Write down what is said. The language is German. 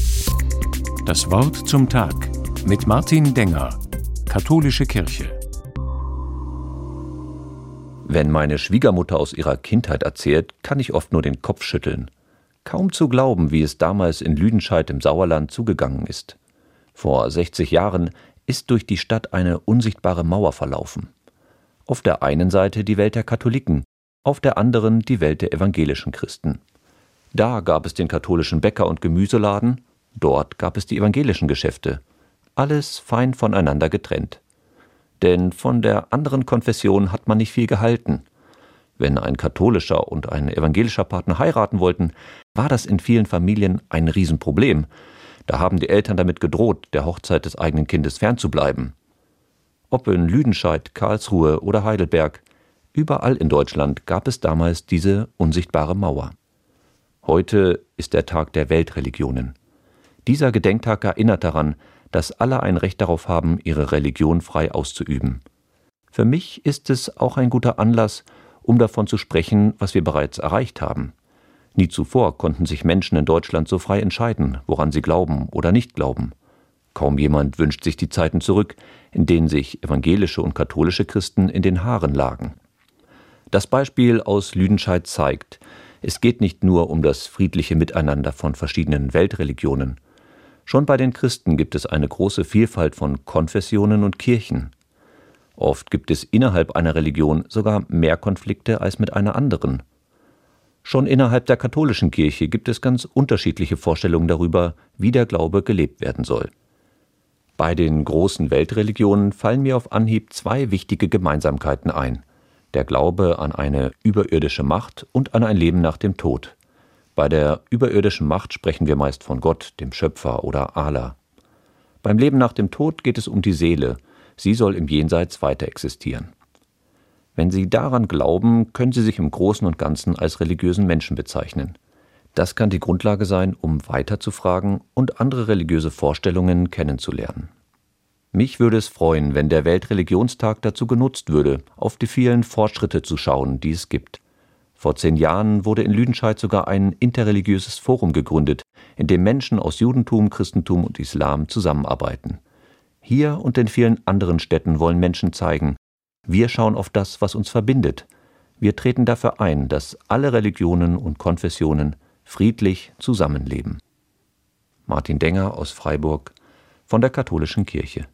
Das Wort zum Tag mit Martin Denger, Katholische Kirche. Wenn meine Schwiegermutter aus ihrer Kindheit erzählt, kann ich oft nur den Kopf schütteln. Kaum zu glauben, wie es damals in Lüdenscheid im Sauerland zugegangen ist. Vor 60 Jahren ist durch die Stadt eine unsichtbare Mauer verlaufen. Auf der einen Seite die Welt der Katholiken, auf der anderen die Welt der evangelischen Christen. Da gab es den katholischen Bäcker und Gemüseladen, dort gab es die evangelischen Geschäfte. Alles fein voneinander getrennt. Denn von der anderen Konfession hat man nicht viel gehalten. Wenn ein katholischer und ein evangelischer Partner heiraten wollten, war das in vielen Familien ein Riesenproblem. Da haben die Eltern damit gedroht, der Hochzeit des eigenen Kindes fernzubleiben. Ob in Lüdenscheid, Karlsruhe oder Heidelberg, überall in Deutschland gab es damals diese unsichtbare Mauer. Heute ist der Tag der Weltreligionen. Dieser Gedenktag erinnert daran, dass alle ein Recht darauf haben, ihre Religion frei auszuüben. Für mich ist es auch ein guter Anlass, um davon zu sprechen, was wir bereits erreicht haben. Nie zuvor konnten sich Menschen in Deutschland so frei entscheiden, woran sie glauben oder nicht glauben. Kaum jemand wünscht sich die Zeiten zurück, in denen sich evangelische und katholische Christen in den Haaren lagen. Das Beispiel aus Lüdenscheid zeigt, es geht nicht nur um das friedliche Miteinander von verschiedenen Weltreligionen. Schon bei den Christen gibt es eine große Vielfalt von Konfessionen und Kirchen. Oft gibt es innerhalb einer Religion sogar mehr Konflikte als mit einer anderen. Schon innerhalb der katholischen Kirche gibt es ganz unterschiedliche Vorstellungen darüber, wie der Glaube gelebt werden soll. Bei den großen Weltreligionen fallen mir auf Anhieb zwei wichtige Gemeinsamkeiten ein: der Glaube an eine überirdische Macht und an ein Leben nach dem Tod. Bei der überirdischen Macht sprechen wir meist von Gott, dem Schöpfer oder Allah. Beim Leben nach dem Tod geht es um die Seele. Sie soll im Jenseits weiter existieren. Wenn Sie daran glauben, können Sie sich im Großen und Ganzen als religiösen Menschen bezeichnen. Das kann die Grundlage sein, um weiterzufragen und andere religiöse Vorstellungen kennenzulernen. Mich würde es freuen, wenn der Weltreligionstag dazu genutzt würde, auf die vielen Fortschritte zu schauen, die es gibt. Vor 10 Jahren wurde in Lüdenscheid sogar ein interreligiöses Forum gegründet, in dem Menschen aus Judentum, Christentum und Islam zusammenarbeiten. Hier und in vielen anderen Städten wollen Menschen zeigen, wir schauen auf das, was uns verbindet. Wir treten dafür ein, dass alle Religionen und Konfessionen friedlich zusammenleben. Martin Denger aus Freiburg von der Katholischen Kirche.